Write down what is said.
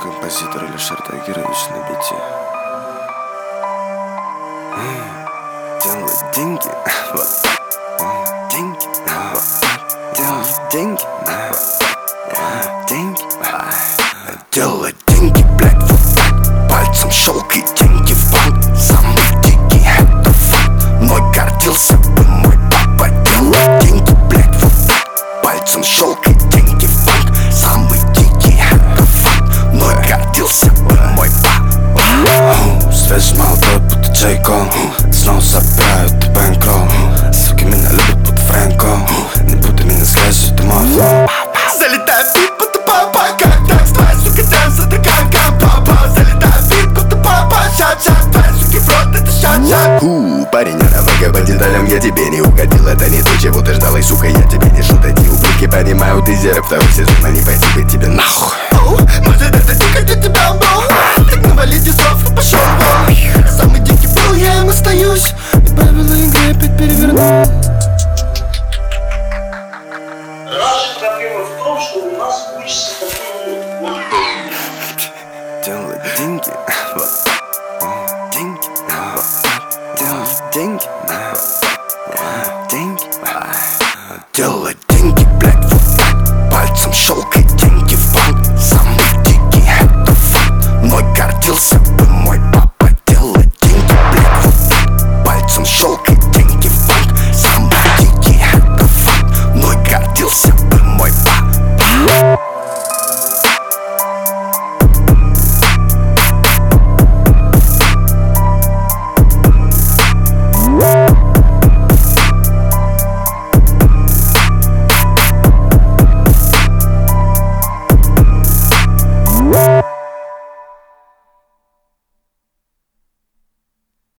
Композитор Алишер Тагирович на бите. Делать деньги, вот так. Деньги, вот так. Делать деньги, деньги. Делать деньги, блядь, вот так. Пальцем щелкай, деньги в банк. Самый дикий, это факт. Мной гордился бы мой папа. Делать деньги, блядь, вот так. Пальцем щелкай, деньги в банк. Самый дикий, это факт. Мной гордился бы мой папа. Свежий молодой, будто Джей Кол. Снова собирают бэнкролл. Суки меня любят, будто Фрэнко. Не буду меня слежать, это мой флоу. Залетаю в бит, будто папа. Как так, твоя сука, дэнс, это как папа. Залетаю в бит, будто папа. Шат-шат, твоя суки в рот, это шат-шат. Парень, я по деталям, я тебе не угодил. Это не то, чего ты ждал, и сука, я тебе не шут. Эти ублюдки понимают, ты зерк, второй сезон, а не пойти быть тебе нахуй. Может это ты, как я тебя был. Так навали дисов и пошел вон. Самый дикий был, я им остаюсь. И правила игры опять переверну. Наша проблема в том, что у нас учится такой Делать деньги, вот так. Деньги, вот так. Делать деньги, вот так. Деньги, делать деньги, блядь, вот так. Пальцем щелкай.